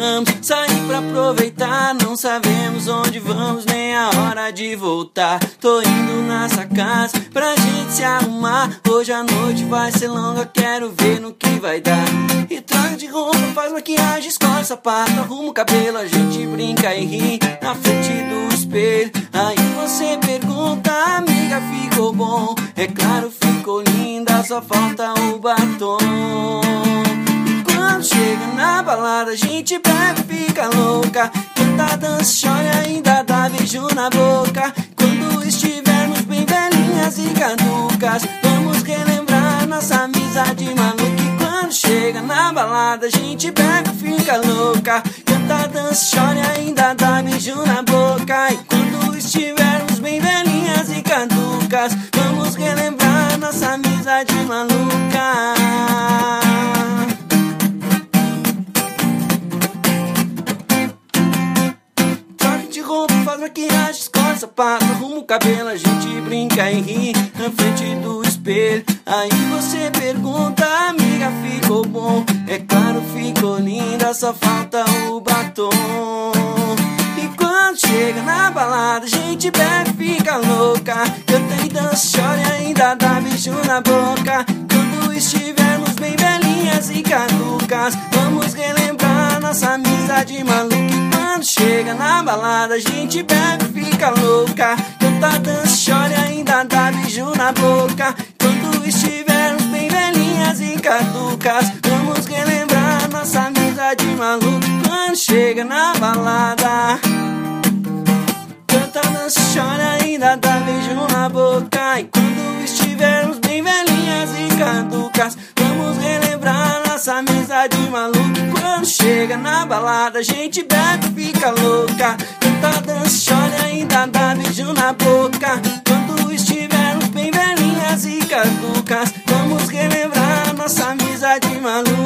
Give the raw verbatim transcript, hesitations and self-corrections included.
vamos sair pra aproveitar. Não sabemos onde vamos, nem a hora de voltar. Tô indo nessa casa pra gente se arrumar. Hoje a noite vai ser longa, quero ver no que vai dar. E troca de roupa, faz maquiagem, escolhe sapato, arruma o cabelo, a gente brinca e ri na frente do espelho. Aí você pergunta, amiga, ficou bom? É claro, ficou linda, só falta o batom. Quando chega na balada, a gente bebe e fica louca. Canta, dança, chora e ainda dá beijo na boca. Quando estivermos bem velhinhas e caducas, vamos relembrar nossa amizade maluca. E quando chega na balada, a gente bebe e fica louca. Canta, dança, chora e ainda dá beijo na boca. E quando estivermos bem velhinhas e caducas, vamos relembrar nossa amizade maluca. Faz maquiagem, escolhe sapato, arruma o cabelo, a gente brinca e ri na frente do espelho. Aí você pergunta, amiga, ficou bom? É claro, ficou linda, só falta o batom. E quando chega na balada, a gente bebe e fica louca. Canta e dança, chora e ainda dá beijo na boca. Quando estivermos bem velhinhas e caducas, vamos relembrar nossa amizade maluca. Quando chega na balada, a gente bebe e fica louca. Canta, dança, chora e ainda dá beijo na boca. Quando estivermos bem velhinhas e caducas, vamos relembrar nossa amizade maluca. Quando chega na balada, canta, dança, chora e ainda dá beijo na boca. E quando estivermos bem velhinhas e caducas, vamos relembrar nossa amizade maluca. Quando chega na balada, a gente bebe e fica louca. Canta, dança, chora e ainda dá beijo na boca. Quando estivermos bem velhinhas e caducas, vamos relembrar nossa amizade maluca.